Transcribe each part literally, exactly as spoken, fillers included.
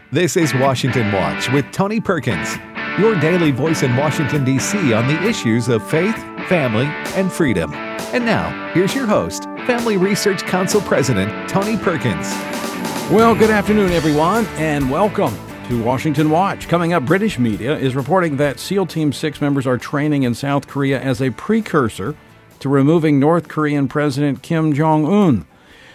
This is Washington Watch with Tony Perkins, your daily voice in Washington, D C on the issues of faith, family, and freedom. And now, here's your host, Family Research Council President Tony Perkins. Well, good afternoon, everyone, and welcome to Washington Watch. Coming up, British media is reporting that SEAL Team six members are training in South Korea as a precursor to removing North Korean President Kim Jong-un.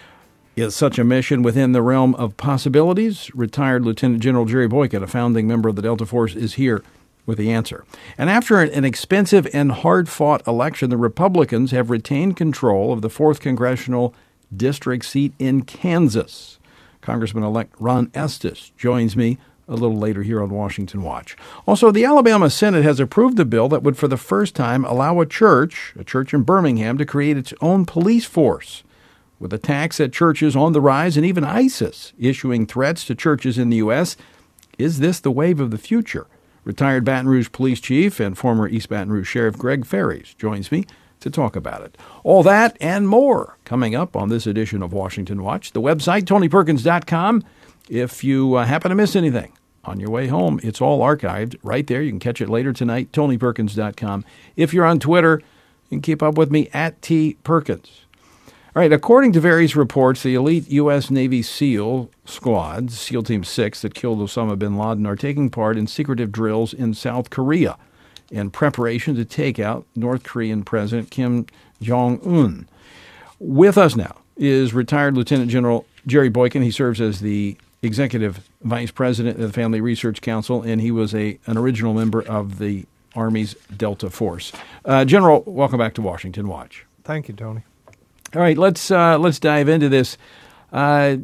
Is such a mission within the realm of possibilities? Retired Lieutenant General Jerry Boykin, a founding member of the Delta Force, is here with the answer. And after an expensive and hard-fought election, the Republicans have retained control of the fourth Congressional District seat in Kansas. Congressman-elect Ron Estes joins me a little later here on Washington Watch. Also, the Alabama Senate has approved a bill that would for the first time allow a church, a church in Birmingham, to create its own police force. With attacks at churches on the rise and even ISIS issuing threats to churches in the U S, is this the wave of the future? Retired Baton Rouge Police Chief and former East Baton Rouge Sheriff Greg Ferries joins me to talk about it. All that and more coming up on this edition of Washington Watch. The website, tony perkins dot com. If you uh, happen to miss anything on your way home, it's all archived right there. You can catch it later tonight, tony perkins dot com. If you're on Twitter, you can keep up with me at T Perkins. All right, according to various reports, the elite U S. Navy SEAL squads, SEAL Team six, that killed Osama bin Laden, are taking part in secretive drills in South Korea in preparation to take out North Korean President Kim Jong-un. With us now is retired Lieutenant General Jerry Boykin. He serves as the Executive Vice President of the Family Research Council, and he was a an original member of the Army's Delta Force. Uh, General, welcome back to Washington Watch. Thank you, Tony. All right, let's uh, let's dive into this. Uh,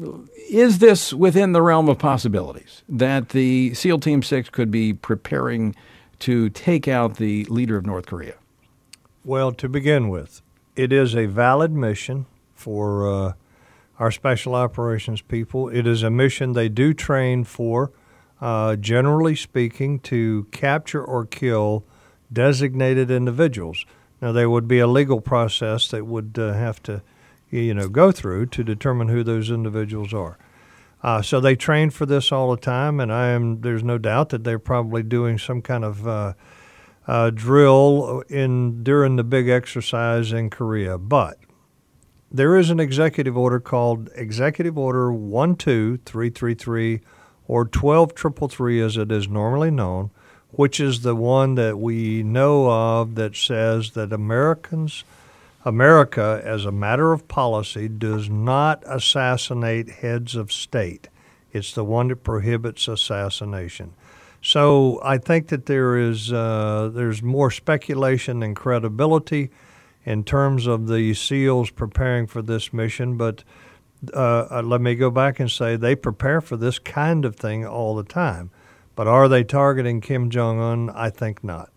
is this within the realm of possibilities that the SEAL Team six could be preparing to take out the leader of North Korea? Well, to begin with, it is a valid mission for uh, our special operations people. It is a mission they do train for, uh, generally speaking, to capture or kill designated individuals. Now, there would be a legal process that would uh, have to, you know, go through to determine who those individuals are. Uh, so they train for this all the time, and I am. There's no doubt that they're probably doing some kind of uh, uh, drill in during the big exercise in Korea. But there is an executive order called Executive Order one two three three three, or twelve three three three as it is normally known, which is the one that we know of that says that Americans, America, as a matter of policy, does not assassinate heads of state. It's the one that prohibits assassination. So I think that there is uh, there's more speculation than credibility in terms of the SEALs preparing for this mission, but uh, let me go back and say they prepare for this kind of thing all the time. But are they targeting Kim Jong-un? I think not.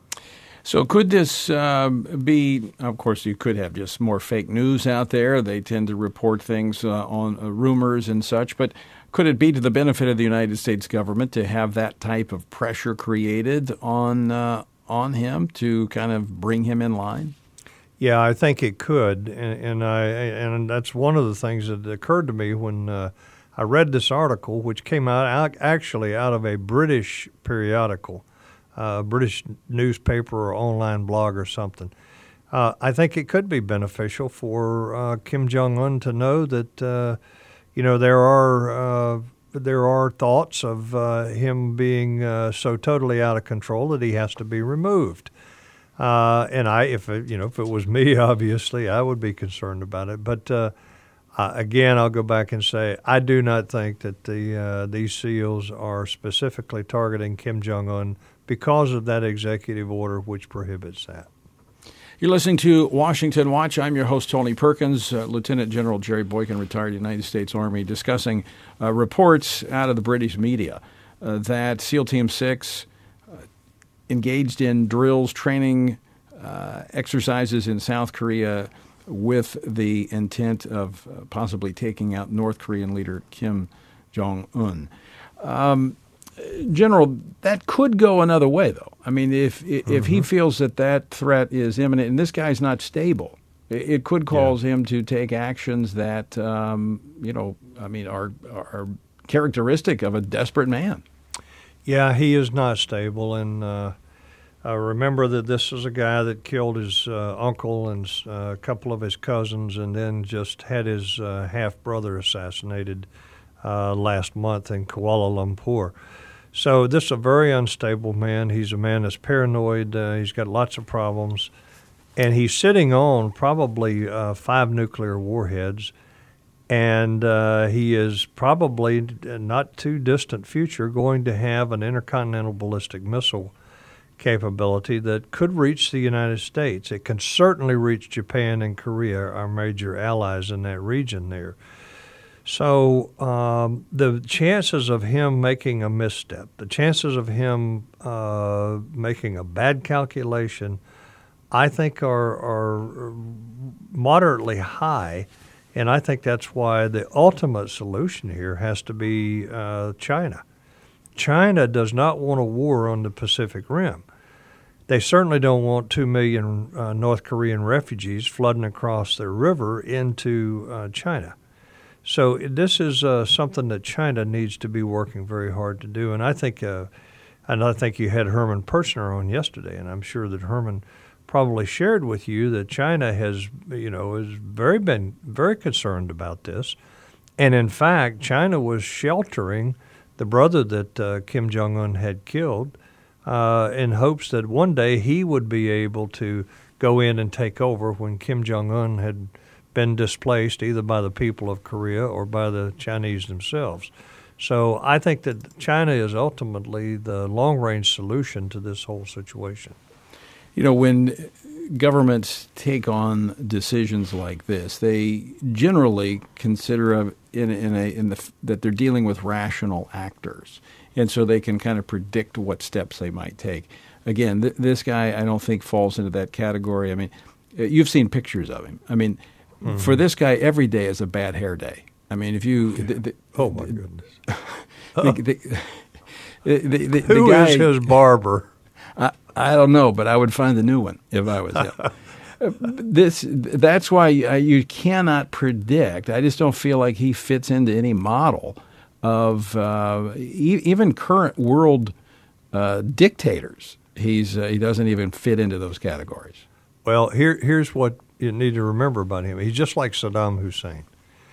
So could this uh, be, of course, you could have just more fake news out there. They tend to report things uh, on uh, rumors and such. But could it be to the benefit of the United States government to have that type of pressure created on uh, on him to kind of bring him in line? Yeah, I think it could. And, and, I, and that's one of the things that occurred to me when uh, I read this article, which came out actually out of a British periodical, a uh, British newspaper or online blog or something. Uh, I think it could be beneficial for uh, Kim Jong-un to know that, uh, you know, there are uh, there are thoughts of uh, him being uh, so totally out of control that he has to be removed. Uh, and I, if it, you know, if it was me, obviously, I would be concerned about it. But uh, Uh, again, I'll go back and say I do not think that the uh, these SEALs are specifically targeting Kim Jong-un because of that executive order which prohibits that. You're listening to Washington Watch. I'm your host, Tony Perkins. uh, Lieutenant General Jerry Boykin, retired United States Army, discussing uh, reports out of the British media uh, that SEAL Team six uh, engaged in drills, training, uh, exercises in South Korea with the intent of uh, possibly taking out North Korean leader Kim Jong-un. Um, General, that could go another way, though. I mean, if if mm-hmm. he feels that that threat is imminent, and this guy's not stable, it, it could cause yeah. him to take actions that, um, you know, I mean, are are characteristic of a desperate man. Yeah, he is not stable, and uh, I remember that this is a guy that killed his uh, uncle and uh, a couple of his cousins, and then just had his uh, half-brother assassinated uh, last month in Kuala Lumpur. So this is a very unstable man. He's a man that's paranoid. Uh, he's got lots of problems, and he's sitting on probably uh, five nuclear warheads. And uh, he is probably, not too distant future, going to have an intercontinental ballistic missile capability that could reach the United States. It can certainly reach Japan and Korea, our major allies in that region there. So um, the chances of him making a misstep, the chances of him uh, making a bad calculation, I think are, are moderately high. And I think that's why the ultimate solution here has to be uh, China. China does not want a war on the Pacific Rim. They certainly don't want two million uh, North Korean refugees flooding across their river into uh, China. So this is uh, something that China needs to be working very hard to do. And I think, uh, and I think you had Herman Perchner on yesterday, and I'm sure that Herman probably shared with you that China has, you know, has very been very concerned about this. And in fact, China was sheltering the brother that uh, Kim Jong-un had killed uh, in hopes that one day he would be able to go in and take over when Kim Jong-un had been displaced either by the people of Korea or by the Chinese themselves. So I think that China is ultimately the long-range solution to this whole situation. You know, when governments take on decisions like this, they generally consider a, in, in a, in the, that they're dealing with rational actors, and so they can kind of predict what steps they might take. Again, th- this guy I don't think falls into that category. I mean, you've seen pictures of him. I mean, mm-hmm. for this guy, every day is a bad hair day. I mean, if you the, the, oh my goodness, the, the, the, the, the, who the guy, is his barber? I, I don't know, but I would find a new one if I was him. this that's why you cannot predict. I just don't feel like he fits into any model of uh, e- even current world uh, dictators. He's uh, he doesn't even fit into those categories. Well, here here's what you need to remember about him. He's just like Saddam Hussein.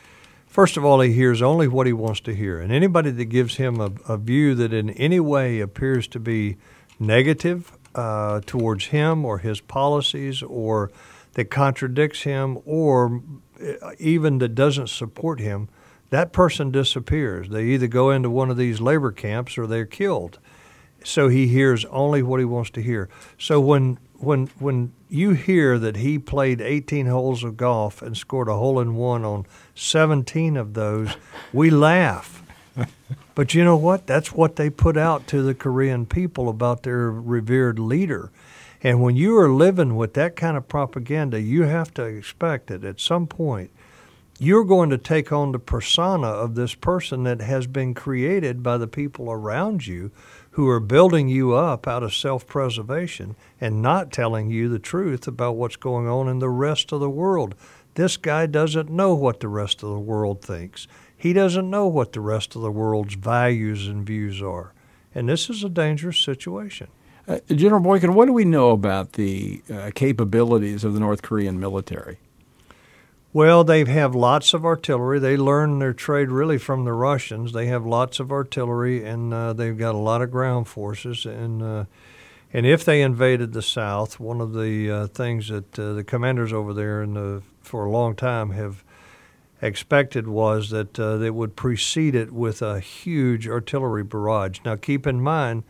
First of all, he hears only what he wants to hear, and anybody that gives him a, a view that in any way appears to be negative uh, towards him or his policies, or that contradicts him, or even that doesn't support him, that person disappears. They either go into one of these labor camps or they're killed. So he hears only what he wants to hear. So when when when you hear that he played eighteen holes of golf and scored a hole-in-one on seventeen of those, we laugh. But you know what? That's what they put out to the Korean people about their revered leader. And when you are living with that kind of propaganda, you have to expect that at some point you're going to take on the persona of this person that has been created by the people around you who are building you up out of self-preservation and not telling you the truth about what's going on in the rest of the world. This guy doesn't know what the rest of the world thinks. He doesn't know what the rest of the world's values and views are. And this is a dangerous situation. Uh, General Boykin, what do we know about the uh, capabilities of the North Korean military? Well, they have lots of artillery. They learn their trade really from the Russians. They have lots of artillery, and uh, they've got a lot of ground forces. And uh, and if they invaded the South, one of the uh, things that uh, the commanders over there in the, for a long time have expected was that uh, they would precede it with a huge artillery barrage. Now, keep in mind,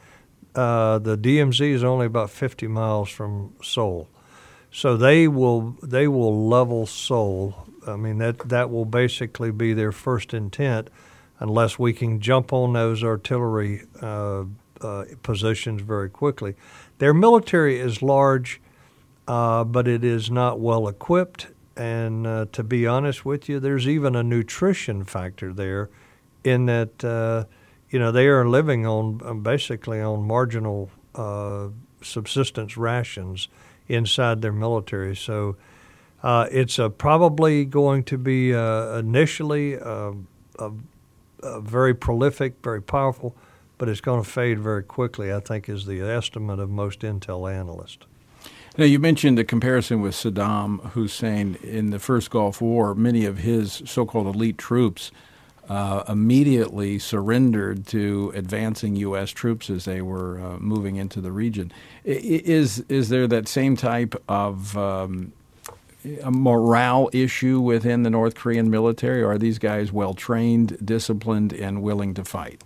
uh, the D M Z is only about fifty miles from Seoul. So they will they will level Seoul. I mean, that, that will basically be their first intent unless we can jump on those artillery uh, uh, positions very quickly. Their military is large, uh, but it is not well equipped. And uh, to be honest with you, there's even a nutrition factor there in that, uh, you know, they are living on basically on marginal uh, subsistence rations inside their military. So uh, it's uh, probably going to be uh, initially uh, a uh, very prolific, very powerful, but it's going to fade very quickly, I think, is the estimate of most intel analysts. Now, you mentioned a comparison with Saddam Hussein. In the first Gulf War, many of his so-called elite troops uh, immediately surrendered to advancing U S troops as they were uh, moving into the region. Is is there that same type of um, a morale issue within the North Korean military? Or are these guys well-trained, disciplined, and willing to fight?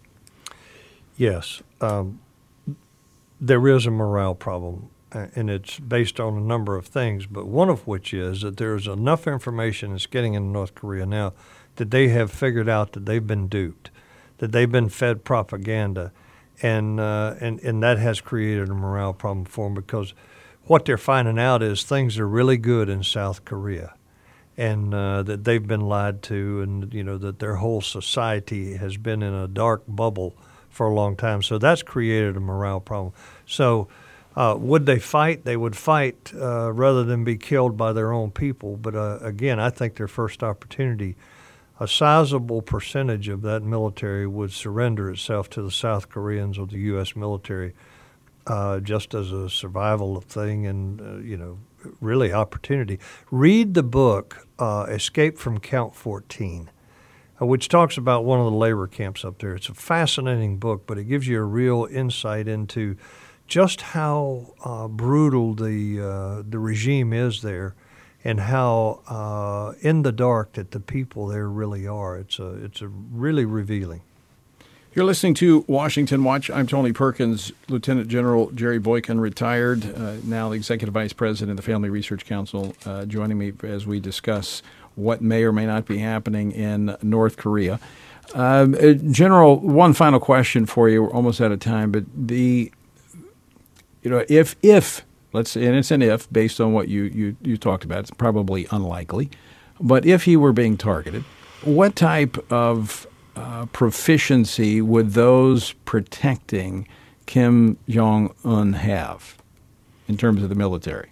Yes. Um, there is a morale problem, and it's based on a number of things, but one of which is that there's enough information that's getting into North Korea now that they have figured out that they've been duped, that they've been fed propaganda, and uh, and, and that has created a morale problem for them, because what they're finding out is things are really good in South Korea, and uh, that they've been lied to, and you know that their whole society has been in a dark bubble for a long time. So that's created a morale problem. So uh, would they fight? They would fight uh, rather than be killed by their own people. But uh, again, I think their first opportunity, a sizable percentage of that military would surrender itself to the South Koreans or the U S military. Uh, just as a survival thing and, uh, you know, really opportunity. Read the book, uh, Escape from Count fourteen, uh, which talks about one of the labor camps up there. It's a fascinating book, but it gives you a real insight into just how uh, brutal the uh, the regime is there, and how uh, in the dark that the people there really are. It's a, it's a really revealing. You're listening to Washington Watch. I'm Tony Perkins. Lieutenant General Jerry Boykin, retired, uh, now the Executive Vice President of the Family Research Council, uh, joining me as we discuss what may or may not be happening in North Korea. Um, uh, General, one final question for you. We're almost out of time, but the, you know, if, if let's say, and it's an if based on what you, you, you talked about, it's probably unlikely, but if he were being targeted, what type of Uh, proficiency would those protecting Kim Jong-un have in terms of the military?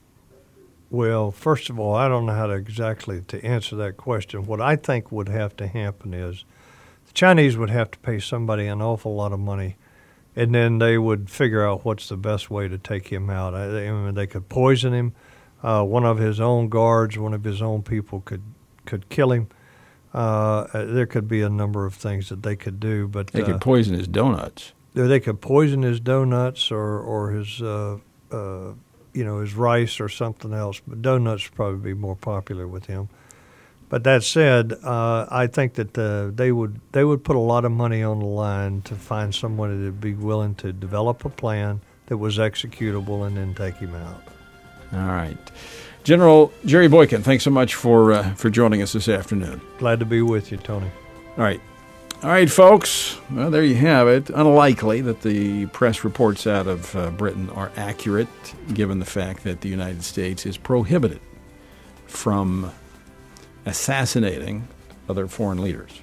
Well, first of all, I don't know how to exactly to answer that question. What I think would have to happen is the Chinese would have to pay somebody an awful lot of money, and then they would figure out what's the best way to take him out. I, I mean, they could poison him. Uh, one of his own guards, one of his own people could, could kill him. Uh, there could be a number of things that they could do, but they could uh, poison his donuts. They could poison his donuts or or his uh, uh, you know his rice or something else. But donuts would probably be more popular with him. But that said, uh, I think that uh, they would they would put a lot of money on the line to find someone that would be willing to develop a plan that was executable and then take him out. All right. General Jerry Boykin, thanks so much for uh, for joining us this afternoon. Glad to be with you, Tony. All right. All right, folks. Well, there you have it. Unlikely that the press reports out of uh, Britain are accurate, given the fact that the United States is prohibited from assassinating other foreign leaders.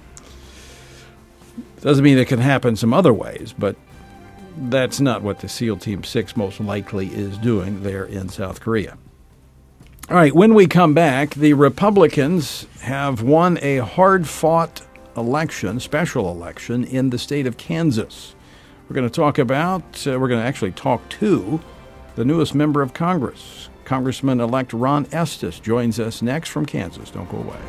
Doesn't mean it can happen some other ways, but that's not what the SEAL Team six most likely is doing there in South Korea. All right, when we come back, the Republicans have won a hard-fought election, special election, in the state of Kansas. We're going to talk about, uh, we're going to actually talk to the newest member of Congress. Congressman-elect Ron Estes joins us next from Kansas. Don't go away.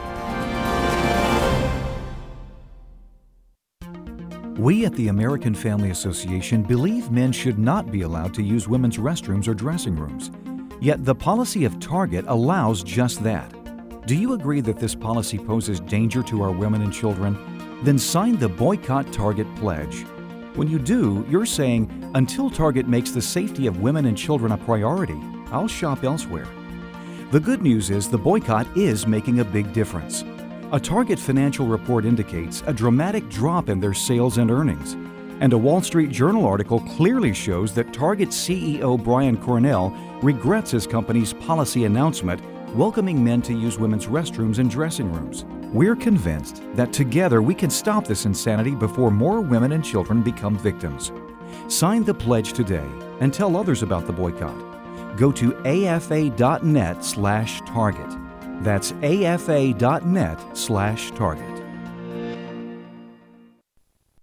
We at the American Family Association believe men should not be allowed to use women's restrooms or dressing rooms. Yet the policy of Target allows just that. Do you agree that this policy poses danger to our women and children? Then sign the Boycott Target Pledge. When you do, you're saying, until Target makes the safety of women and children a priority, I'll shop elsewhere. The good news is the boycott is making a big difference. A Target financial report indicates a dramatic drop in their sales and earnings. And a Wall Street Journal article clearly shows that Target C E O Brian Cornell regrets his company's policy announcement welcoming men to use women's restrooms and dressing rooms. We're convinced that together we can stop this insanity before more women and children become victims. Sign the pledge today and tell others about the boycott. Go to afa.net slash target. That's afa.net slash target.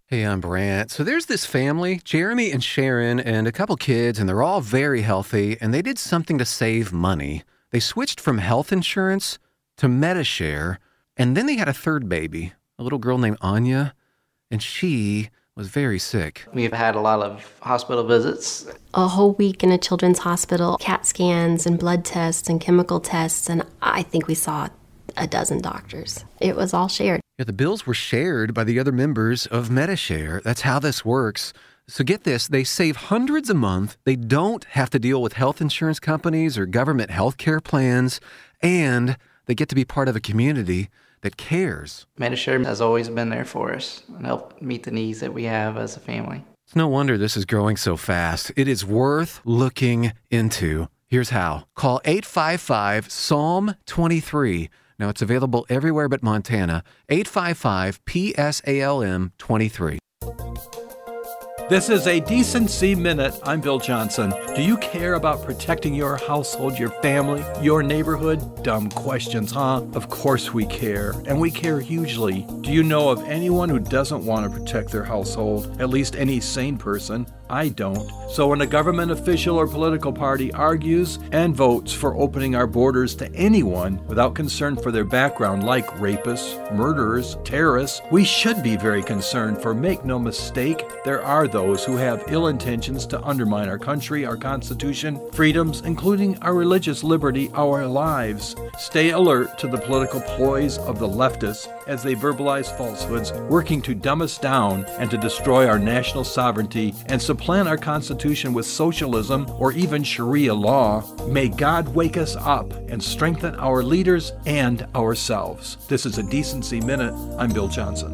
Hey, I'm Brant. So there's this family, Jeremy and Sharon, and a couple kids, and they're all very healthy, and they did something to save money. They switched from health insurance to Medi-Share, and then they had a third baby, a little girl named Anya, and she was very sick. We've had a lot of hospital visits. A whole week in a children's hospital, CAT scans and blood tests and chemical tests, and I think we saw a dozen doctors. It was all shared. Yeah, the bills were shared by the other members of Medi-Share. That's how this works. So get this, they save hundreds a month. They don't have to deal with health insurance companies or government health care plans, and they get to be part of a community that cares. Medi-Share has always been there for us and helped meet the needs that we have as a family. It's no wonder this is growing so fast. It is worth looking into. Here's how. Call eight five five, S A L M twenty-three. Now, it's available everywhere but Montana. eight five five, P S A L M twenty-three. This is a Decency Minute. I'm Bill Johnson. Do you care about protecting your household, your family, your neighborhood? Dumb questions, huh? Of course we care, and we care hugely. Do you know of anyone who doesn't want to protect their household? At least any sane person. I don't. So when a government official or political party argues and votes for opening our borders to anyone without concern for their background, like rapists, murderers, terrorists, we should be very concerned, for make no mistake, there are those who have ill intentions to undermine our country, our Constitution, freedoms, including our religious liberty, our lives. Stay alert to the political ploys of the leftists as they verbalize falsehoods, working to dumb us down and to destroy our national sovereignty and supplant our Constitution with socialism or even Sharia law. May God wake us up and strengthen our leaders and ourselves. This is a Decency Minute. I'm Bill Johnson.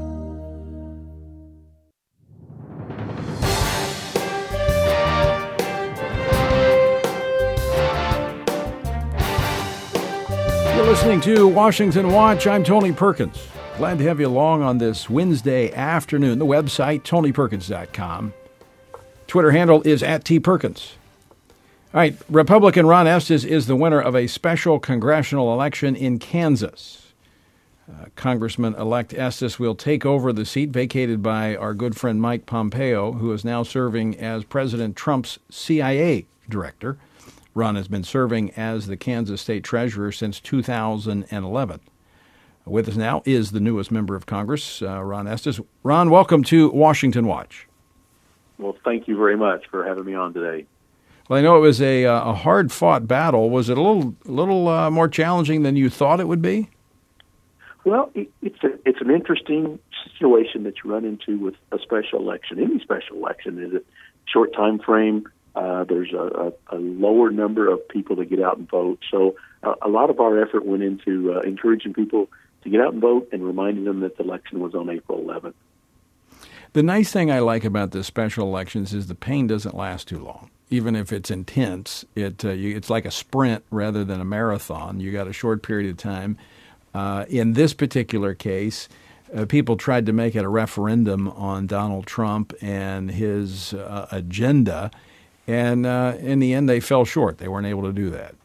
You're listening to Washington Watch. I'm Tony Perkins. Glad to have you along on this Wednesday afternoon. The website, tony perkins dot com. Twitter handle is at T Perkins. All right, Republican Ron Estes is the winner of a special congressional election in Kansas. Uh, Congressman-elect Estes will take over the seat vacated by our good friend Mike Pompeo, who is now serving as President Trump's C I A director. Ron has been serving as the Kansas State Treasurer since two thousand eleven. With us now is the newest member of Congress, uh, Ron Estes. Ron, welcome to Washington Watch. Well, thank you very much for having me on today. Well, I know it was a, a hard-fought battle. Was it a little, little uh, more challenging than you thought it would be? Well, it, it's a, it's an interesting situation that you run into with a special election. Any special election is a short time frame. Uh, there's a, a, a lower number of people that get out and vote. So uh, a lot of our effort went into uh, encouraging people to get out and vote and reminding them that the election was on April eleventh. The nice thing I like about the special elections is the pain doesn't last too long. Even if it's intense, it uh, you, it's like a sprint rather than a marathon. You got a short period of time. Uh, in this particular case, uh, people tried to make it a referendum on Donald Trump and his uh, agenda, and uh, in the end, they fell short. They weren't able to do that.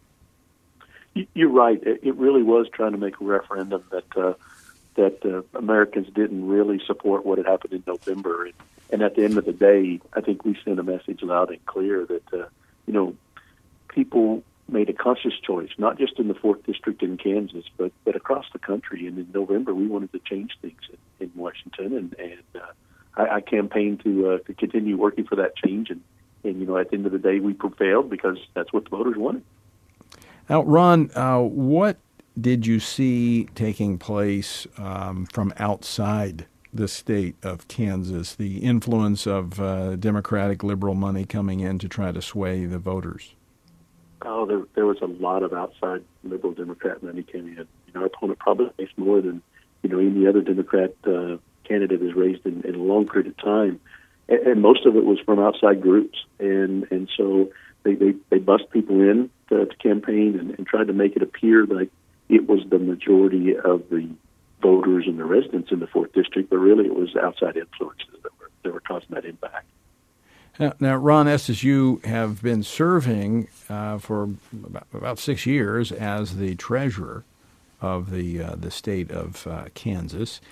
You're right. It really was trying to make a referendum that uh, that uh, Americans didn't really support what had happened in November. And, and at the end of the day, I think we sent a message loud and clear that, uh, you know, people made a conscious choice, not just in the fourth District in Kansas, but, but across the country. And in November, we wanted to change things in, in Washington. And, and uh, I, I campaigned to, uh, to continue working for that change. And, and, you know, at the end of the day, we prevailed because that's what the voters wanted. Now, Ron, uh, what did you see taking place um, from outside the state of Kansas, the influence of uh, Democratic liberal money coming in to try to sway the voters? Oh, there, there was a lot of outside liberal Democrat money came in. You know, our opponent probably makes more than, you know, any other Democrat uh, candidate has raised in, in a long period of time. And, and most of it was from outside groups. And, and so they, they, they bust people in to, to campaign and, and tried to make it appear like it was the majority of the voters and the residents in the fourth District, but really it was outside influences that were, that were causing that impact. Now, now, Ron Estes, you have been serving uh, for about, about six years as the treasurer of the uh, the state of uh, Kansas.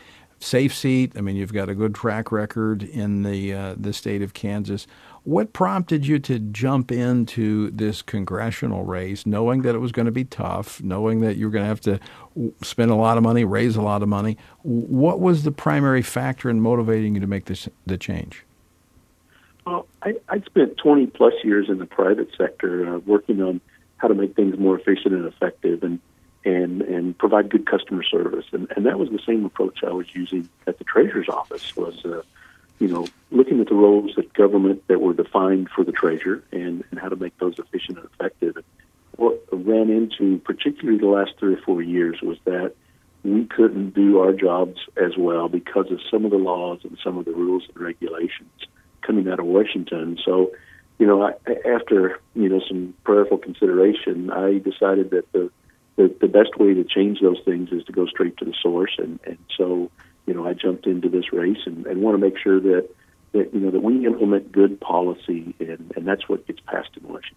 safe seat. I mean, you've got a good track record in the uh, the state of Kansas. What prompted you to jump into this congressional race, knowing that it was going to be tough, knowing that you were going to have to spend a lot of money, raise a lot of money? What was the primary factor in motivating you to make this the change? Well, I, I spent twenty plus years in the private sector uh, working on how to make things more efficient and effective and and, and provide good customer service. And, and that was the same approach I was using at the Treasurer's office was, uh, you know, looking at the roles of government that were defined for the Treasurer and, and how to make those efficient and effective. And what I ran into, particularly the last three or four years, was that we couldn't do our jobs as well because of some of the laws and some of the rules and regulations coming out of Washington. So, you know, I, after, you know, some prayerful consideration, I decided that the, the, the best way to change those things is to go straight to the source. And, and so, you know, I jumped into this race and, and want to make sure that, that, you know, that we implement good policy, and, and that's what gets passed in Washington.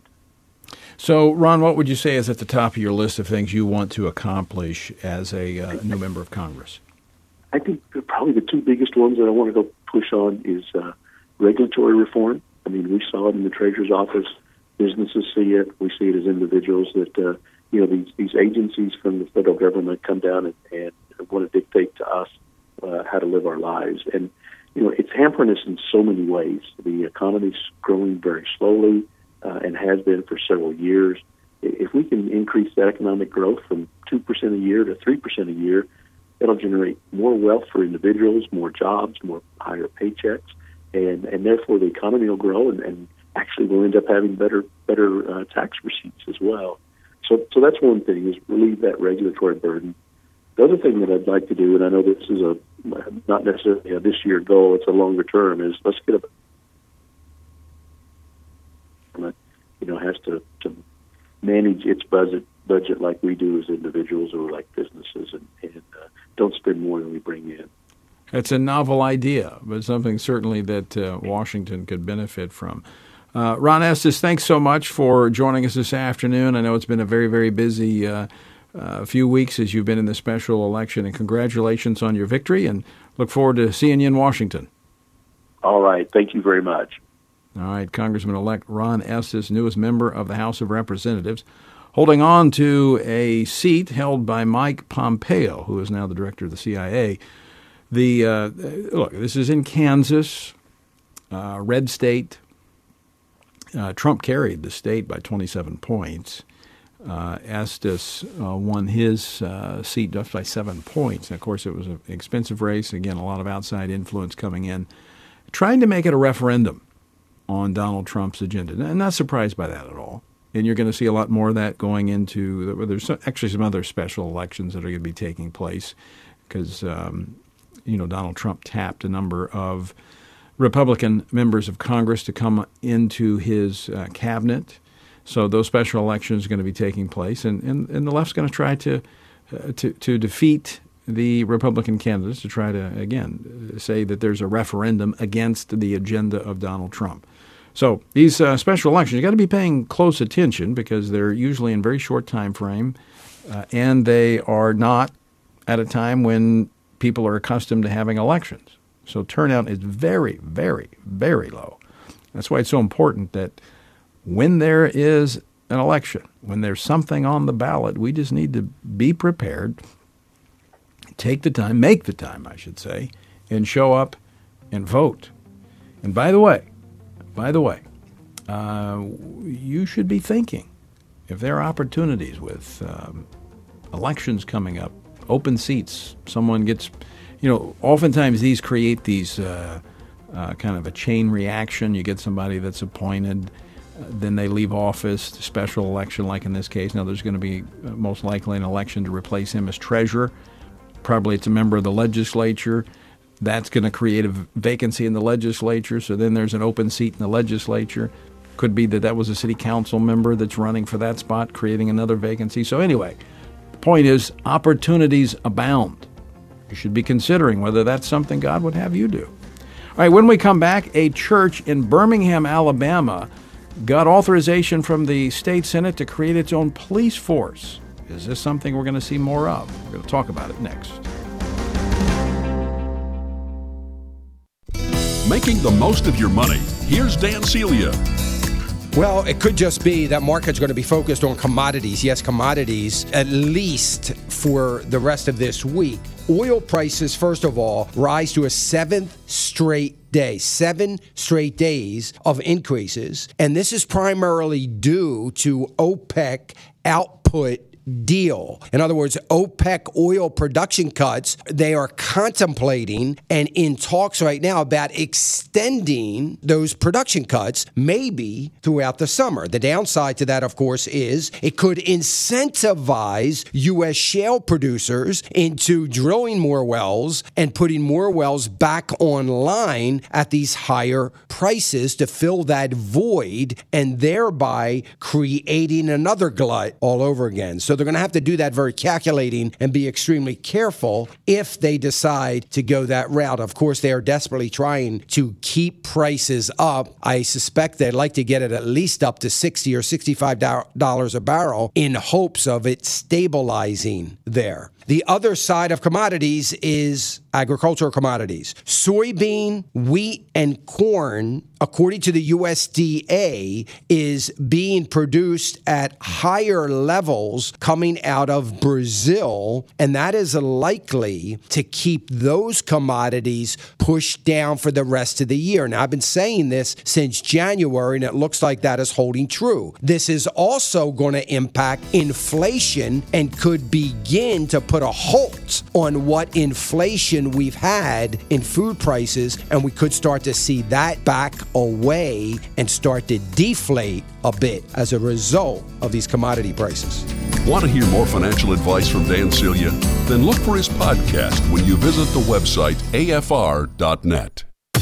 So, Ron, what would you say is at the top of your list of things you want to accomplish as a uh, new member of Congress? I think probably the two biggest ones that I want to go push on is uh, regulatory reform. I mean, we saw it in the Treasurer's office. Businesses see it. We see it as individuals that, uh, you know, these, these agencies from the federal government come down and, and want to dictate to us uh, how to live our lives. And, you know, it's hampering us in so many ways. The economy's growing very slowly uh, and has been for several years. If we can increase that economic growth from two percent a year to three percent a year, it'll generate more wealth for individuals, more jobs, more higher paychecks. And, and therefore the economy will grow, and, and actually we'll end up having better better uh, tax receipts as well. So so that's one thing, is relieve that regulatory burden. The other thing that I'd like to do, and I know this is a not necessarily a this year goal, it's a longer term, is let's get a you know has to, to manage its budget budget like we do as individuals or like businesses, and, and uh, don't spend more than we bring in. It's a novel idea, but something certainly that uh, Washington could benefit from. Uh, Ron Estes, thanks so much for joining us this afternoon. I know it's been a very, very busy uh, uh, few weeks as you've been in the special election, and congratulations on your victory, and look forward to seeing you in Washington. All right. Thank you very much. All right. Congressman-elect Ron Estes, newest member of the House of Representatives, holding on to a seat held by Mike Pompeo, who is now the director of the C I A. The uh, look, this is in Kansas, uh, red state. Uh, Trump carried the state by twenty-seven points. Uh, Estes uh, won his uh, seat just by seven points. And of course, it was an expensive race. Again, a lot of outside influence coming in, trying to make it a referendum on Donald Trump's agenda. And I'm not surprised by that at all. And you're going to see a lot more of that going into – there's actually some other special elections that are going to be taking place because um, – you know, Donald Trump tapped a number of Republican members of Congress to come into his uh, cabinet. So those special elections are going to be taking place, and, and, and the left's going to try to, uh, to to defeat the Republican candidates to try to, again, say that there's a referendum against the agenda of Donald Trump. So these uh, special elections, you got to be paying close attention because they're usually in very short time frame, uh, and they are not at a time when people are accustomed to having elections. So turnout is very, very, very low. That's why it's so important that when there is an election, when there's something on the ballot, we just need to be prepared, take the time, make the time, I should say, and show up and vote. And by the way, by the way, uh, you should be thinking, if there are opportunities with um, elections coming up, open seats, someone gets, you know, oftentimes these create these uh, uh, kind of a chain reaction. You get somebody that's appointed, uh, then they leave office, special election like in this case. Now there's going to be uh, most likely an election to replace him as treasurer. Probably it's a member of the legislature. That's going to create a vacancy in the legislature, so then there's an open seat in the legislature. Could be that that was a city council member that's running for that spot, creating another vacancy. So anyway, point is, opportunities abound. You should be considering whether that's something God would have you do. All right, when we come back, a church in Birmingham, Alabama, got authorization from the state Senate to create its own police force. Is this something we're going to see more of? We're going to talk about it next. Making the most of your money. Here's Dan Celia. Well, it could just be that market's going to be focused on commodities. Yes, commodities, at least for the rest of this week. Oil prices, first of all, rise to a seventh straight day, seven straight days of increases. And this is primarily due to OPEC output deal. In other words, OPEC oil production cuts, they are contemplating and in talks right now about extending those production cuts maybe throughout the summer. The downside to that, of course, is it could incentivize U S shale producers into drilling more wells and putting more wells back online at these higher prices to fill that void and thereby creating another glut all over again. So they're going to have to do that very calculating and be extremely careful if they decide to go that route. Of course, they are desperately trying to keep prices up. I suspect they'd like to get it at least up to sixty or sixty-five dollars a barrel in hopes of it stabilizing there. The other side of commodities is agricultural commodities. Soybean, wheat, and corn, according to the U S D A, is being produced at higher levels coming out of Brazil, and that is likely to keep those commodities pushed down for the rest of the year. Now, I've been saying this since January, and it looks like that is holding true. This is also going to impact inflation and could begin to put a halt on what inflation we've had in food prices, and we could start to see that back away and start to deflate a bit as a result of these commodity prices. Want to hear more financial advice from Dan Celia? Then look for his podcast when you visit the website A F R dot net.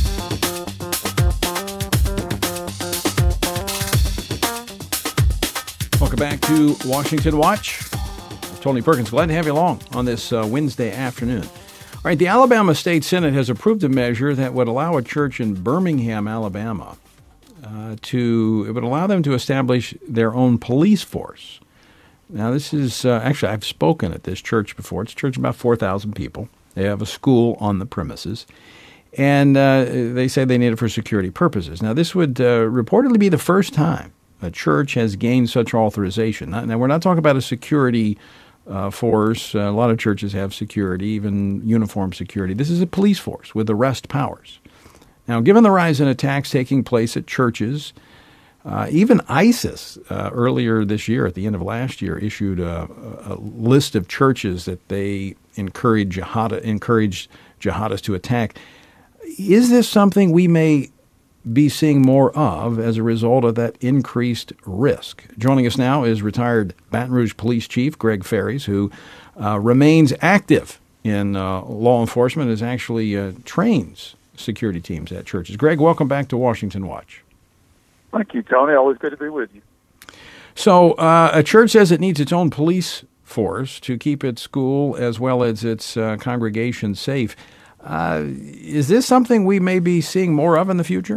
Welcome back to Washington Watch. Tony Perkins, glad to have you along on this uh, Wednesday afternoon. All right, the Alabama State Senate has approved a measure that would allow a church in Birmingham, Alabama, uh, to, it would allow them to establish their own police force. Now, this is, uh, actually, I've spoken at this church before. It's a church of about four thousand people. They have a school on the premises, and uh, they say they need it for security purposes. Now, this would uh, reportedly be the first time a church has gained such authorization. Now, now we're not talking about a security Uh, force. Uh, a lot of churches have security, even uniformed security. This is a police force with arrest powers. Now, given the rise in attacks taking place at churches, uh, even ISIS uh, earlier this year, at the end of last year, issued a, a list of churches that they encourage jihad, encouraged jihadists to attack. Is this something we may be seeing more of as a result of that increased risk? Joining us now is retired Baton Rouge Police Chief Greg Ferries, who uh, remains active in uh, law enforcement, is actually uh, trains security teams at churches. Greg, welcome back to Washington Watch. Thank you, Tony. Always good to be with you. So uh, a church says it needs its own police force to keep its school as well as its uh, congregation safe. Uh, is this something we may be seeing more of in the future?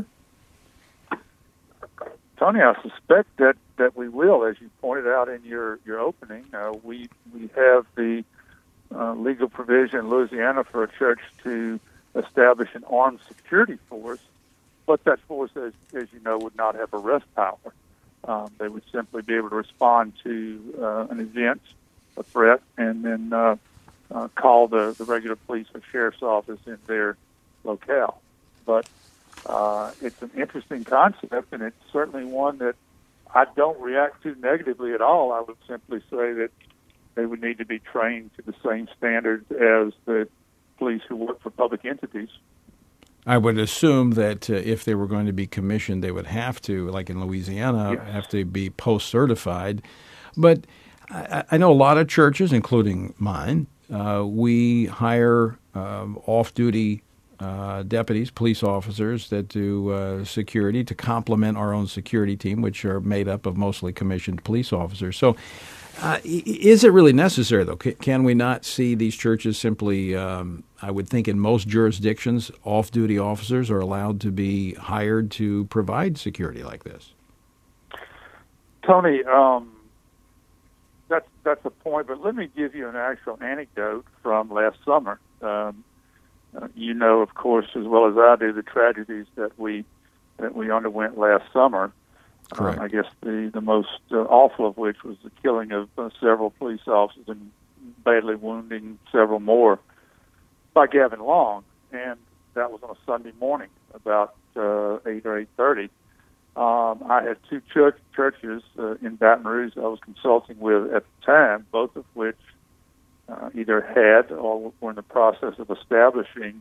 Tony, I suspect that, that we will, as you pointed out in your, your opening. Uh, we we have the uh, legal provision in Louisiana for a church to establish an armed security force, but that force, as, as you know, would not have arrest power. Um, they would simply be able to respond to uh, an event, a threat, and then uh, uh, call the, the regular police or sheriff's office in their locale. But Uh, it's an interesting concept, and it's certainly one that I don't react to negatively at all. I would simply say that they would need to be trained to the same standards as the police who work for public entities. I would assume that uh, if they were going to be commissioned, they would have to, like in Louisiana, yes. have to be post-certified. But I, I know a lot of churches, including mine, uh, we hire um, off-duty Uh, deputies, police officers that do uh, security to complement our own security team, which are made up of mostly commissioned police officers. So uh, is it really necessary, though? C- can we not see these churches simply, um, I would think in most jurisdictions, off-duty officers are allowed to be hired to provide security like this? Tony, um, that's, that's a point, but let me give you an actual anecdote from last summer. Um, uh, you know, of course, as well as I do, the tragedies that we that we underwent last summer. Correct. Um, I guess the, the most uh, awful of which was the killing of uh, several police officers and badly wounding several more by Gavin Long. And that was on a Sunday morning, about uh, eight or eight thirty. Um, I had two church, churches uh, in Baton Rouge I was consulting with at the time, both of which uh, either had or were in the process of establishing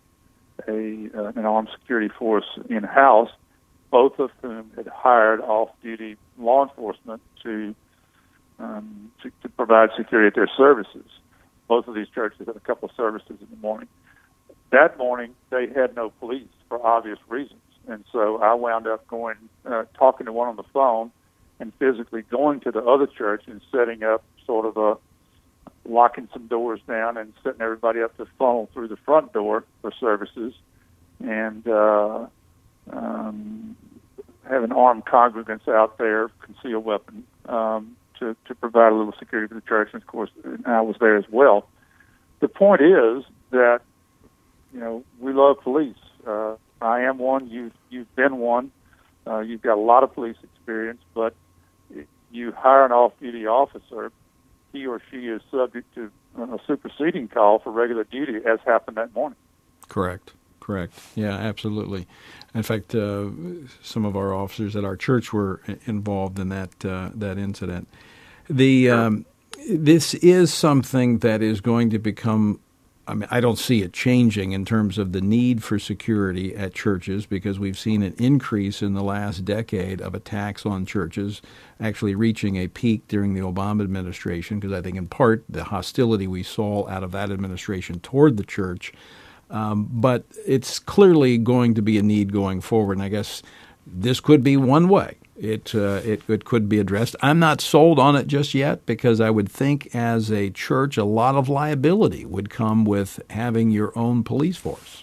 a uh, an armed security force in-house, both of whom had hired off-duty law enforcement to, um, to to provide security at their services. Both of these churches had a couple of services in the morning. That morning, they had no police for obvious reasons. And so I wound up going, uh, talking to one on the phone and physically going to the other church and setting up sort of a, locking some doors down and setting everybody up to funnel through the front door for services and uh, um, having armed congregants out there, concealed weapon, um, to, to provide a little security for the church. And, of course, I was there as well. The point is that, you know, we love police. Uh, I am one. You've, you've been one. Uh, you've got a lot of police experience, but you hire an off-duty officer, he or she is subject to a superseding call for regular duty, as happened that morning. Correct. Correct. Yeah, absolutely. In fact, uh, some of our officers at our church were involved in that uh, that incident. The um, this is something that is going to become. I mean, I don't see it changing in terms of the need for security at churches, because we've seen an increase in the last decade of attacks on churches, actually reaching a peak during the Obama administration, because I think in part the hostility we saw out of that administration toward the church. Um, but it's clearly going to be a need going forward, and I guess this could be one way. It, uh, it it could be addressed. I'm not sold on it just yet, because I would think as a church a lot of liability would come with having your own police force.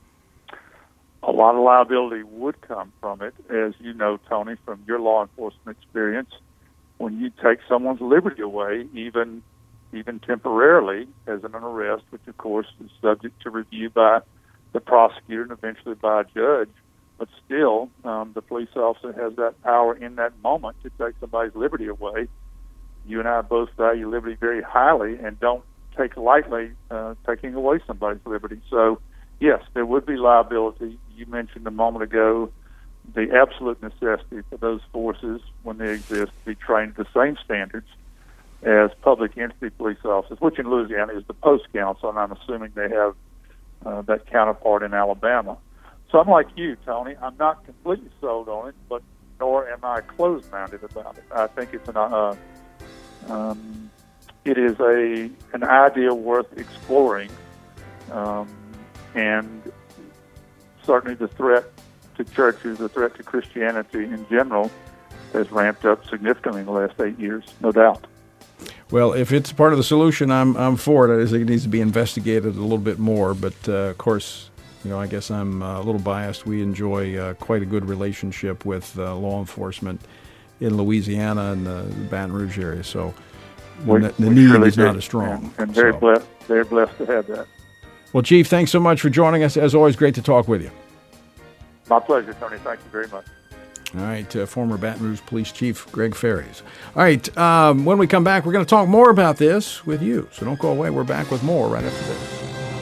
A lot of liability would come from it, as you know, Tony, from your law enforcement experience. When you take someone's liberty away, even even temporarily, as an arrest, which of course is subject to review by the prosecutor and eventually by a judge, but still, um, the police officer has that power in that moment to take somebody's liberty away. You and I both value liberty very highly and don't take lightly uh, taking away somebody's liberty. So, yes, there would be liability. You mentioned a moment ago the absolute necessity for those forces, when they exist, to be trained to the same standards as public entity police officers, which in Louisiana is the post council, and I'm assuming they have uh, that counterpart in Alabama. So I'm like you, Tony. I'm not completely sold on it, but nor am I closed-minded about it. I think it's an uh, um, it is a an idea worth exploring, um, and certainly the threat to churches, the threat to Christianity in general, has ramped up significantly in the last eight years, no doubt. Well, if it's part of the solution, I'm I'm for it. I think it needs to be investigated a little bit more, but uh, of course, you know, I guess I'm a little biased. We enjoy uh, quite a good relationship with uh, law enforcement in Louisiana and the Baton Rouge area. So we, the, the we need really is do. not as strong. And, and very so. blessed, very blessed to have that. Well, Chief, thanks so much for joining us. As always, great to talk with you. My pleasure, Tony. Thank you very much. All right, uh, former Baton Rouge Police Chief Greg Ferries. All right, um, when we come back, we're going to talk more about this with you. So don't go away. We're back with more right after this.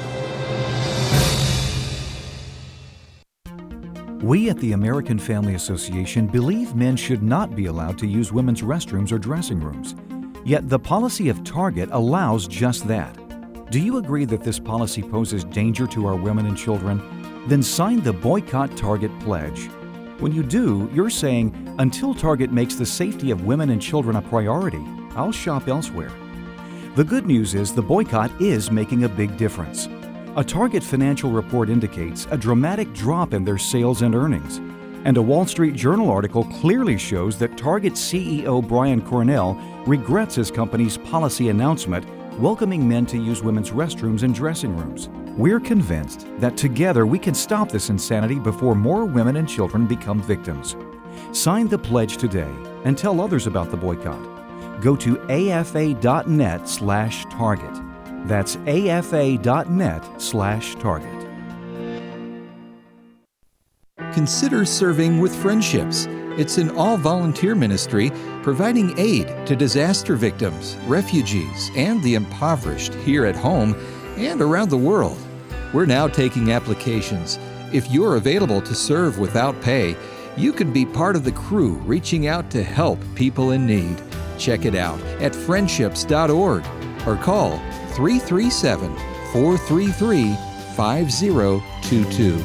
We at the American Family Association believe men should not be allowed to use women's restrooms or dressing rooms. Yet the policy of Target allows just that. Do you agree that this policy poses danger to our women and children? Then sign the Boycott Target Pledge. When you do, you're saying, until Target makes the safety of women and children a priority, I'll shop elsewhere. The good news is the boycott is making a big difference. A Target financial report indicates a dramatic drop in their sales and earnings. And a Wall Street Journal article clearly shows that Target C E O Brian Cornell regrets his company's policy announcement welcoming men to use women's restrooms and dressing rooms. We're convinced that together we can stop this insanity before more women and children become victims. Sign the pledge today and tell others about the boycott. Go to afa.net slash target. That's afa.net slash target. consider serving with Friendships. It's an all-volunteer ministry providing aid to disaster victims, refugees, and the impoverished here at home and around the world. We're now taking applications. If you're available to serve without pay, you can be part of the crew reaching out to help people in need. Check it out at friendships dot org or call three three seven, four three three, five zero two two.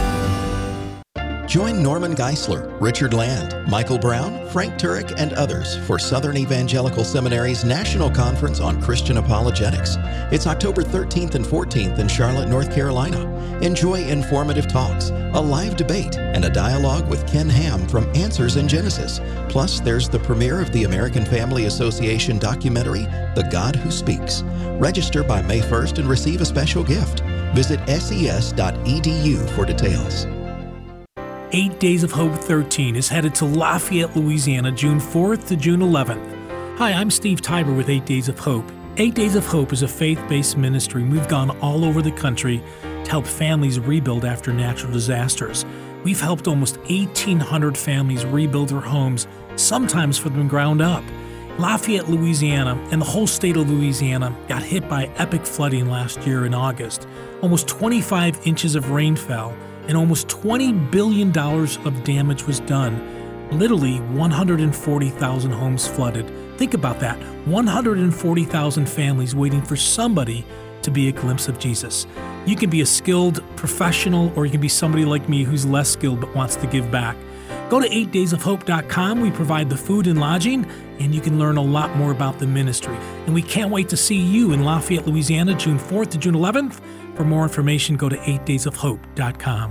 Join Norman Geisler, Richard Land, Michael Brown, Frank Turek, and others for Southern Evangelical Seminary's National Conference on Christian Apologetics. It's October thirteenth and fourteenth in Charlotte, North Carolina. Enjoy informative talks, a live debate, and a dialogue with Ken Ham from Answers in Genesis. Plus, there's the premiere of the American Family Association documentary, The God Who Speaks. Register by May first and receive a special gift. Visit S E S dot E D U for details. Eight Days of Hope thirteen is headed to Lafayette, Louisiana, June fourth to June eleventh. Hi, I'm Steve Tiber with Eight Days of Hope. Eight Days of Hope is a faith-based ministry. We've gone all over the country to help families rebuild after natural disasters. We've helped almost eighteen hundred families rebuild their homes, sometimes from the ground up. Lafayette, Louisiana, and the whole state of Louisiana got hit by epic flooding last year in August. Almost twenty-five inches of rain fell, and almost twenty billion dollars of damage was done. Literally one hundred forty thousand homes flooded. Think about that, one hundred forty thousand families waiting for somebody to be a glimpse of Jesus. You can be a skilled professional, or you can be somebody like me who's less skilled but wants to give back. Go to eight days of hope dot com. We provide the food and lodging, and you can learn a lot more about the ministry. And we can't wait to see you in Lafayette, Louisiana, June fourth to June eleventh. For more information, go to eight days of hope dot com.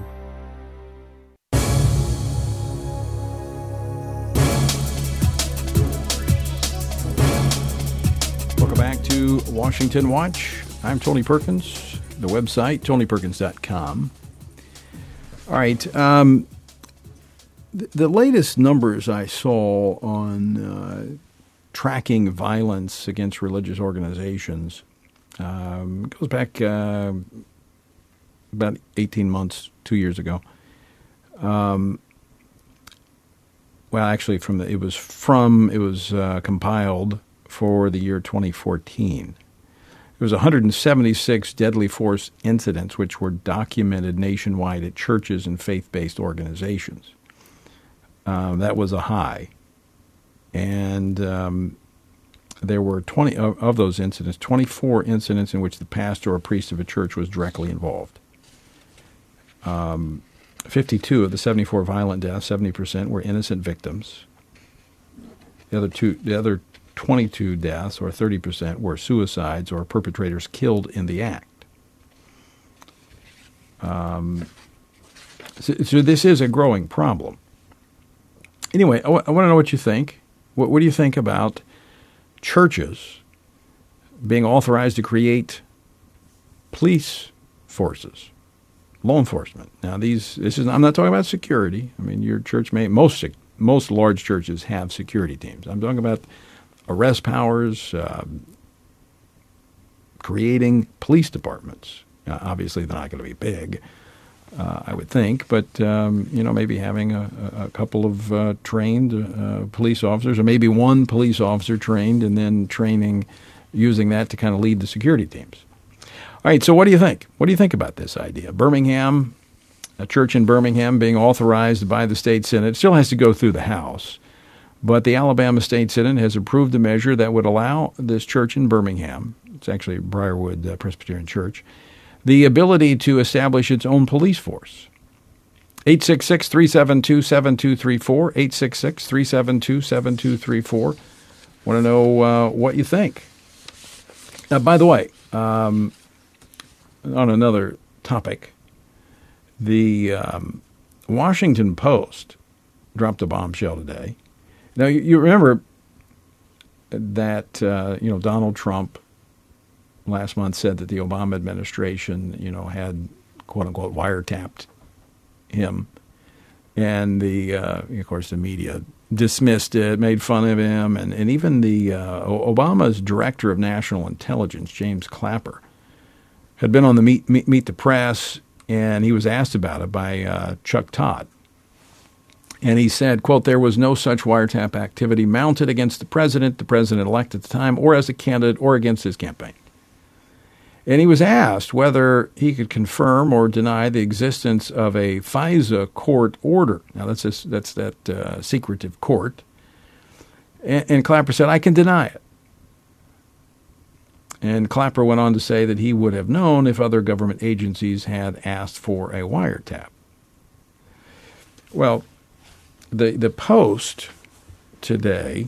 Welcome back to Washington Watch. I'm Tony Perkins. The website, tony perkins dot com. All right. Um, th- the latest numbers I saw on uh, tracking violence against religious organizations um, goes back uh, about eighteen months, two years ago. Um, well, actually, from the it was from it was uh, compiled for the year twenty fourteen. There was one hundred seventy-six deadly force incidents which were documented nationwide at churches and faith-based organizations. Uh, that was a high. And um, there were twenty of, of those incidents, twenty-four incidents in which the pastor or priest of a church was directly involved. Um, fifty-two of the seventy-four violent deaths, seventy percent, were innocent victims. The other two, the other twenty-two deaths, or thirty percent, were suicides or perpetrators killed in the act. Um, so, so this is a growing problem. Anyway, I, w- I want to know what you think. What, what do you think about churches being authorized to create police forces, law enforcement? Now, these this is I'm not talking about security. I mean, your church may most most large churches have security teams. I'm talking about arrest powers, uh, creating police departments. Uh, obviously, they're not going to be big, uh, I would think, but um, you know, maybe having a, a couple of uh, trained uh, police officers, or maybe one police officer trained, and then training, using that to kind of lead the security teams. All right, so what do you think? What do you think about this idea? Birmingham, a church in Birmingham being authorized by the state Senate. It still has to go through the House. But the Alabama State Senate has approved a measure that would allow this church in Birmingham, it's actually Briarwood uh, Presbyterian Church, the ability to establish its own police force. eight six six, three seven two, seven two three four, eight six six, three seven two, seven two three four. Want to know uh, what you think. Now, by the way, um, on another topic, the um, Washington Post dropped a bombshell today. Now, you, you remember that, uh, you know, Donald Trump last month said that the Obama administration, you know, had, quote unquote, wiretapped him. And the, uh, of course, the media dismissed it, made fun of him. And, and even the uh, Obama's director of national intelligence, James Clapper, had been on the Meet, Meet, Meet the Press, and he was asked about it by uh, Chuck Todd, And he said, quote, there was no such wiretap activity mounted against the president, the president-elect at the time, or as a candidate, or against his campaign. And he was asked whether he could confirm or deny the existence of a FISA court order. Now, that's a, that's that uh, secretive court. And, and Clapper said, I can deny it. And Clapper went on to say that he would have known if other government agencies had asked for a wiretap. Well, the the Post today,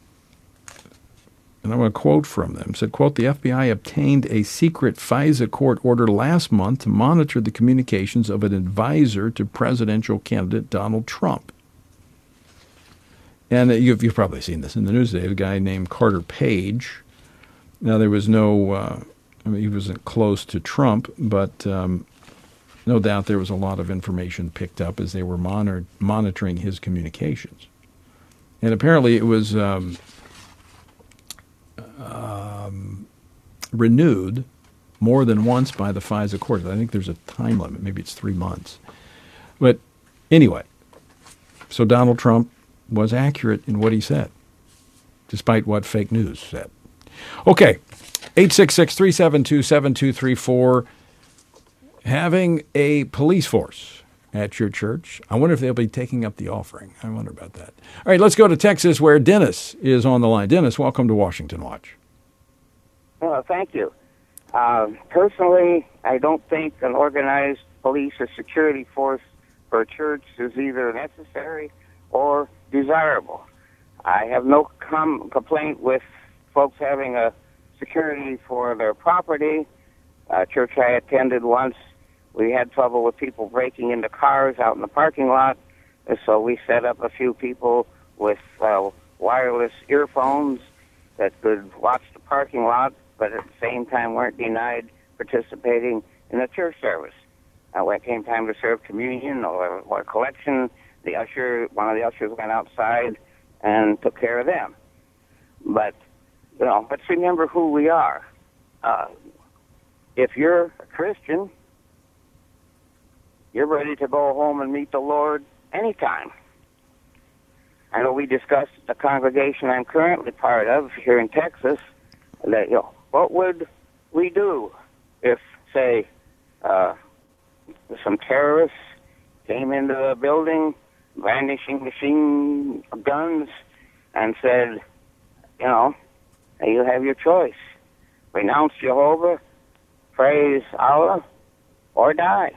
and I'm going to quote from them, said, quote, the F B I obtained a secret FISA court order last month to monitor the communications of an advisor to presidential candidate Donald Trump. And you've, you've probably seen this in the news today, a guy named Carter Page. Now, there was no, uh, I mean, he wasn't close to Trump, but um, no doubt there was a lot of information picked up as they were monitor- monitoring his communications. And apparently it was um, um, renewed more than once by the FISA court. I think there's a time limit. Maybe it's three months. But anyway, so Donald Trump was accurate in what he said, despite what fake news said. Okay, eight six six, three seven two, seven two three four. Having a police force at your church. I wonder if they'll be taking up the offering. I wonder about that. All right, let's go to Texas where Dennis is on the line. Dennis, welcome to Washington Watch. Well, thank you. Uh, personally, I don't think an organized police or security force for a church is either necessary or desirable. I have no com- complaint with folks having a security for their property. Uh, church I attended once, we had trouble with people breaking into cars out in the parking lot, and so we set up a few people with uh, wireless earphones that could watch the parking lot, but at the same time weren't denied participating in the church service. Uh, when it came time to serve communion or, or collection, the usher, one of the ushers went outside and took care of them. But you know, let's remember who we are. Uh, if you're a Christian, you're ready to go home and meet the Lord anytime. I know we discussed the congregation I'm currently part of here in Texas, that, you know, what would we do if, say, uh, some terrorists came into the building brandishing machine guns and said, you know, you have your choice. Renounce Jehovah, praise Allah, or die.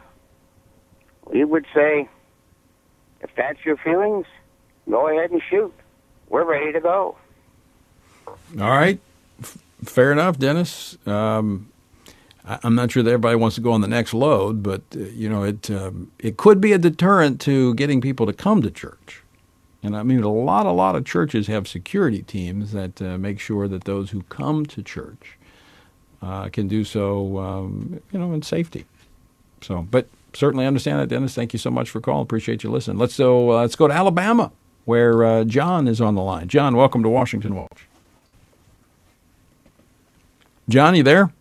We would say, if that's your feelings, go ahead and shoot. We're ready to go. All right. F- fair enough, Dennis. Um, I- I'm not sure that everybody wants to go on the next load, but, uh, you know, it um, it could be a deterrent to getting people to come to church. And I mean, a lot, a lot of churches have security teams that uh, make sure that those who come to church uh, can do so, um, you know, in safety. So, but certainly understand that, Dennis. Thank you so much for calling. Appreciate you listening. Let's go. Uh, let's go to Alabama, where uh, John is on the line. John, welcome to Washington Watch. John, you there?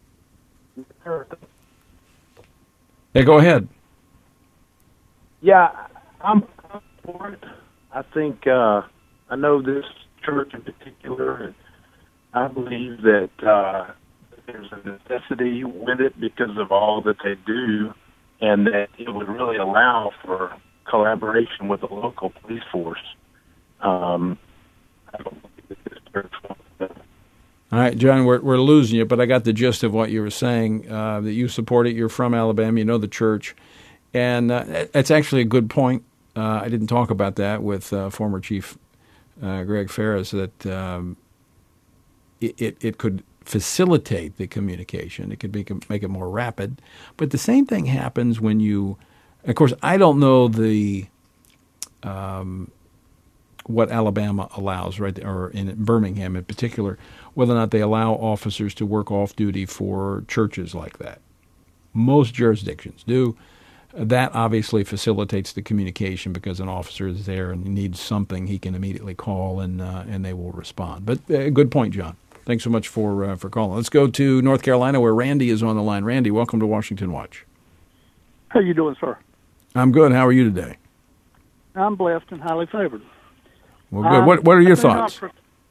Yeah, go ahead. Yeah, I'm for it. I think uh, I know this church in particular, and I believe that uh, there's a necessity with it because of all that they do, and that it would really allow for collaboration with the local police force. Um, I don't believe that this church wants that. All right, John, we're we're losing you, but I got the gist of what you were saying, uh, that you support it. You're from Alabama. You know the church. And uh, that's actually a good point. Uh, I didn't talk about that with uh, former Chief uh, Greg Ferris, that um, it, it, it could facilitate the communication. It could make it, make it more rapid. But the same thing happens when you – of course, I don't know the um, what Alabama allows, right, or in Birmingham in particular, whether or not they allow officers to work off-duty for churches like that. Most jurisdictions do. That obviously facilitates the communication because an officer is there and needs something, he can immediately call and uh, and they will respond. But uh, good point, John. Thanks so much for uh, for calling. Let's go to North Carolina where Randy is on the line. Randy, welcome to Washington Watch. How you doing, sir? I'm good. How are you today? I'm blessed and highly favored. Well, good. What What are your I do not thoughts? pres-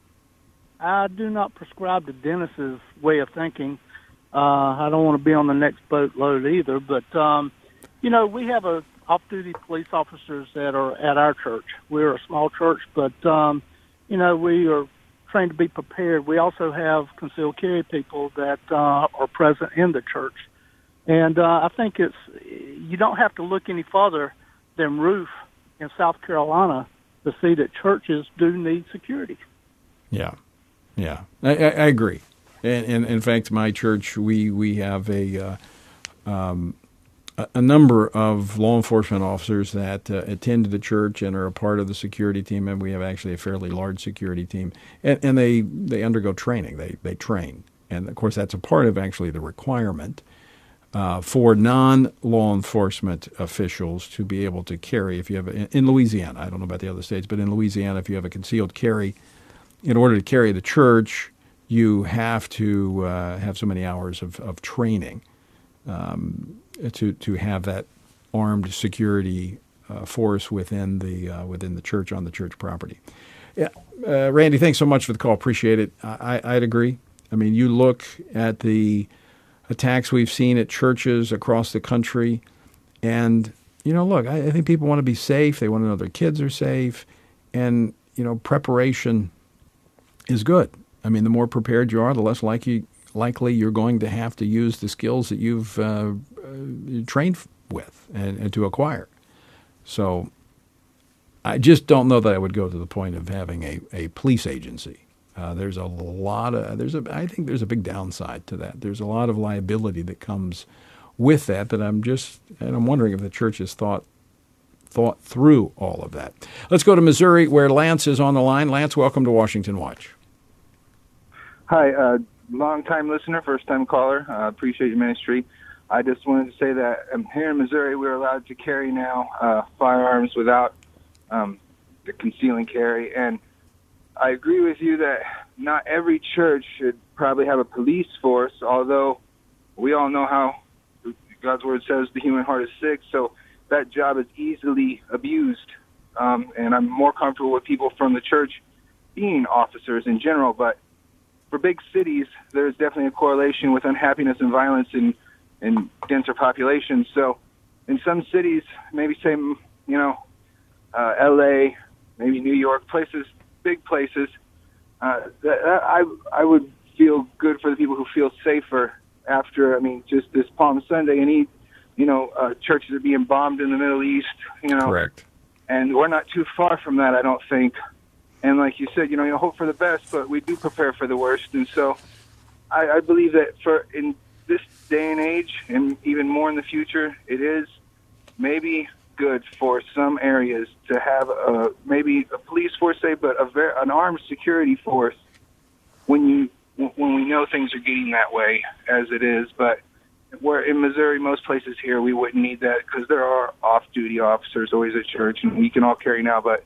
I do not prescribe to Dennis's way of thinking. Uh, I don't want to be on the next boatload either, but um, you know, we have a off-duty police officers that are at our church. We're a small church, but um, you know, we are trained to be prepared. We also have concealed carry people that uh, are present in the church, and uh, I think it's you don't have to look any further than Roof in South Carolina to see that churches do need security. Yeah, yeah, I, I, I agree. And, and in fact, my church, we we have a uh, um, a, a number of law enforcement officers that uh, attend the church and are a part of the security team, and we have actually a fairly large security team. And, and they they undergo training. They they train, and of course that's a part of actually the requirement uh, for non-law enforcement officials to be able to carry. If you have a, in Louisiana, I don't know about the other states, but in Louisiana, if you have a concealed carry, in order to carry the church, you have to uh, have so many hours of, of training um, to to have that armed security uh, force within the uh, within the church on the church property. Yeah, uh, Randy, thanks so much for the call. Appreciate it. I, I'd agree. I mean, you look at the attacks we've seen at churches across the country, and you know, look, I, I think people want to be safe. They want to know their kids are safe, and you know, preparation is good. I mean, the more prepared you are, the less likely likely you're going to have to use the skills that you've uh, uh, trained with and, and to acquire. So I just don't know that I would go to the point of having a, a police agency. Uh, there's a lot of there's a I think there's a big downside to that. There's a lot of liability that comes with that. That I'm just and I'm wondering if the church has thought thought through all of that. Let's go to Missouri, where Lance is on the line. Lance, welcome to Washington Watch. Hi, uh, long-time listener, first-time caller. Uh, appreciate your ministry. I just wanted to say that um, here in Missouri, we're allowed to carry now uh, firearms without um, the concealing carry. And I agree with you that not every church should probably have a police force, although we all know how God's Word says the human heart is sick, so that job is easily abused. Um, and I'm more comfortable with people from the church being officers in general, but for big cities, there's definitely a correlation with unhappiness and violence in, in denser populations. So in some cities, maybe say, you know, uh, L A, maybe New York, places, big places, uh, that, that I, I would feel good for the people who feel safer after, I mean, just this Palm Sunday, and he, you know, uh, churches are being bombed in the Middle East, you know. Correct. And we're not too far from that, I don't think. And like you said, you know, you hope for the best, but we do prepare for the worst. And so I, I believe that for in this day and age, and even more in the future, it is maybe good for some areas to have a, maybe a police force, say, but a very, an armed security force when you when we know things are getting that way as it is. But where in Missouri, most places here, we wouldn't need that because there are off-duty officers always at church, and we can all carry now. But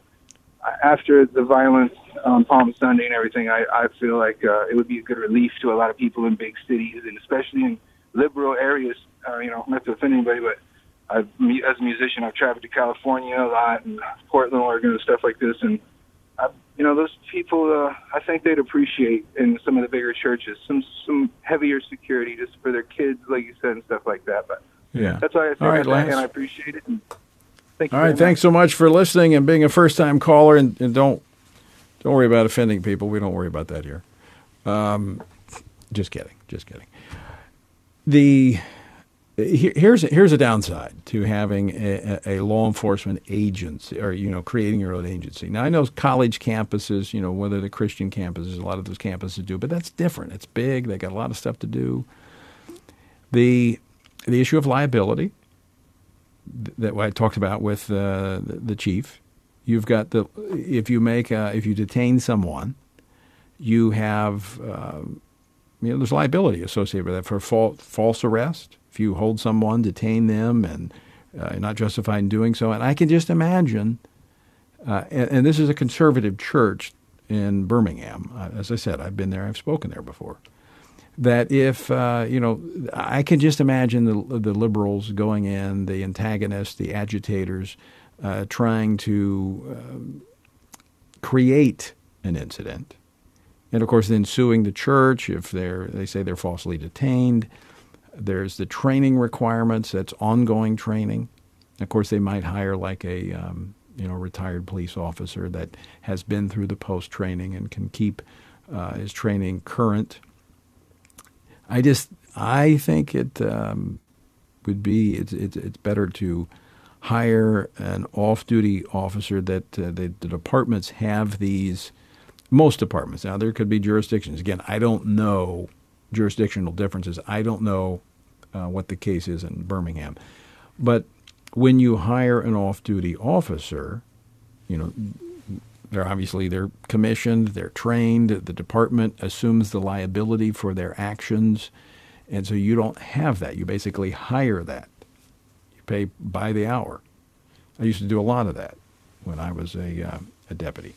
after the violence on Palm Sunday and everything, I, I feel like uh, it would be a good relief to a lot of people in big cities, and especially in liberal areas. Uh, you know, not to offend anybody, but I've, as a musician, I've traveled to California a lot, and Portland, Oregon, and stuff like this. And, I, you know, those people, uh, I think they'd appreciate in some of the bigger churches some some heavier security just for their kids, like you said, and stuff like that. But Yeah. that's why I say All right, that, Lance. and I appreciate it. And thank you All very right, much. thanks so much for listening and being a first-time caller. And, and don't don't worry about offending people. We don't worry about that here. Um, just kidding. Just kidding. The here- here's here's a downside to having a, a law enforcement agency, or you know, creating your own agency. Now I know college campuses, you know, whether the Christian campuses, a lot of those campuses do, but that's different. It's big. They got a lot of stuff to do. The the issue of liability that I talked about with uh, the, the chief. You've got the if you make a, if you detain someone, you have uh, you know there's liability associated with that for false, false arrest. If you hold someone, detain them, and uh, not justified in doing so, and I can just imagine. Uh, and, and this is a conservative church in Birmingham. Uh, as I said, I've been there. I've spoken there before. That if, uh, you know, I can just imagine the the liberals going in, the antagonists, the agitators, uh, trying to uh, create an incident. And, of course, then suing the church if they're they say they're falsely detained. There's the training requirements. That's ongoing training. Of course, they might hire like a um, you know retired police officer that has been through the post-training and can keep uh, his training current. I just I think it um, would be it's, it's it's better to hire an off-duty officer that uh, they, the departments have these. Most departments. Now, there could be jurisdictions. Again, I don't know jurisdictional differences. I don't know uh, what the case is in Birmingham. But when you hire an off-duty officer, you know, they're obviously they're commissioned, they're trained, the department assumes the liability for their actions, and so you don't have that. You basically hire that. You pay by the hour. I used to do a lot of that when I was a, uh, a deputy.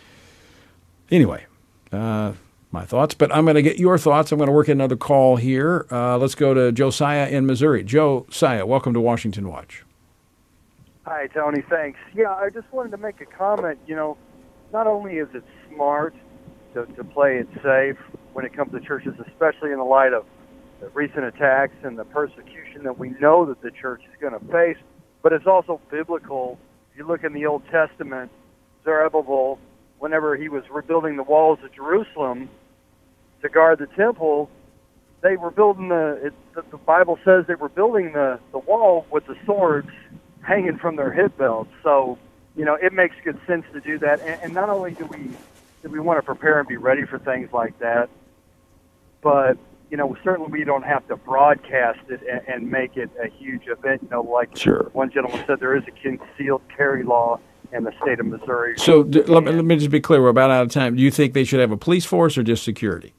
Anyway, uh, my thoughts, but I'm going to get your thoughts. I'm going to work another call here. Uh, let's go to Josiah in Missouri. Josiah, welcome to Washington Watch. Hi, Tony. Thanks. Yeah, I just wanted to make a comment. You know, not only is it smart to, to play it safe when it comes to churches, especially in the light of the recent attacks and the persecution that we know that the church is going to face, but it's also biblical. If you look in the Old Testament, Zerubbabel, whenever he was rebuilding the walls of Jerusalem to guard the temple, they were building the, it, the, the Bible says they were building the, the wall with the swords hanging from their hip belts. So, you know, it makes good sense to do that. And, and not only do we, do we want to prepare and be ready for things like that, but, you know, certainly we don't have to broadcast it and, and make it a huge event. You know, like sure. one gentleman said, there is a concealed carry law in the state of Missouri. So d- let, me, let me just be clear. We're about out of time. Do you think they should have a police force or just security?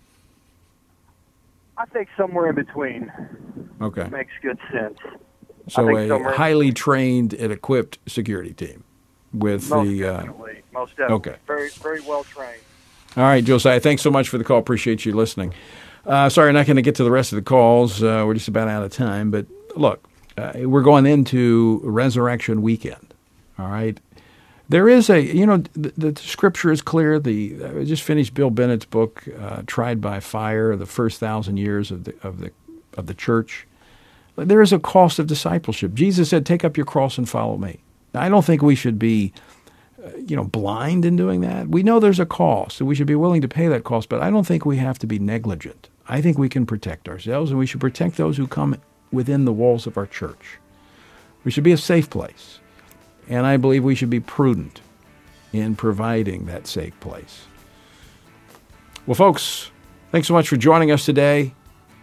I think somewhere in between. Okay. Makes good sense. So a highly trained and equipped security team with most the... Uh, definitely. Most definitely. Okay. Very, very well trained. All right, Josiah, thanks so much for the call. Appreciate you listening. Uh, sorry, not going to get to the rest of the calls. Uh, we're just about out of time. But look, uh, we're going into Resurrection Weekend. All right. There is a, you know, the, the scripture is clear. The I just finished Bill Bennett's book, uh, Tried by Fire, the first thousand years of the of the of the church. There is a cost of discipleship. Jesus said, "Take up your cross and follow me." Now, I don't think we should be, uh, you know, blind in doing that. We know there's a cost, and we should be willing to pay that cost. But I don't think we have to be negligent. I think we can protect ourselves, and we should protect those who come within the walls of our church. We should be a safe place. And I believe we should be prudent in providing that safe place. Well, folks, thanks so much for joining us today.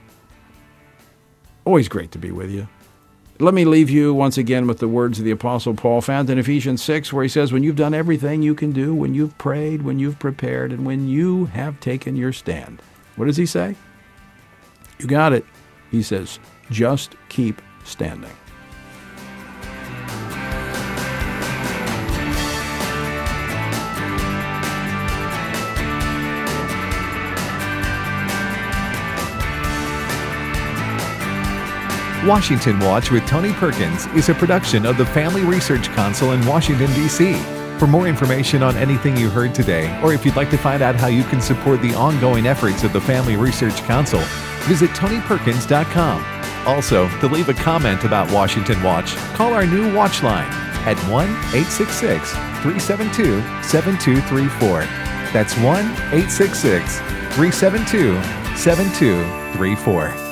Always great to be with you. Let me leave you once again with the words of the Apostle Paul found in Ephesians six, where he says, when you've done everything you can do, when you've prayed, when you've prepared, and when you have taken your stand. What does he say? You got it. He says, just keep standing. Washington Watch with Tony Perkins is a production of the Family Research Council in Washington, D C For more information on anything you heard today, or if you'd like to find out how you can support the ongoing efforts of the Family Research Council, visit tony perkins dot com. Also, to leave a comment about Washington Watch, call our new Watch line at one eight six six, three seven two, seven two three four. That's one eight six six, three seven two, seven two three four.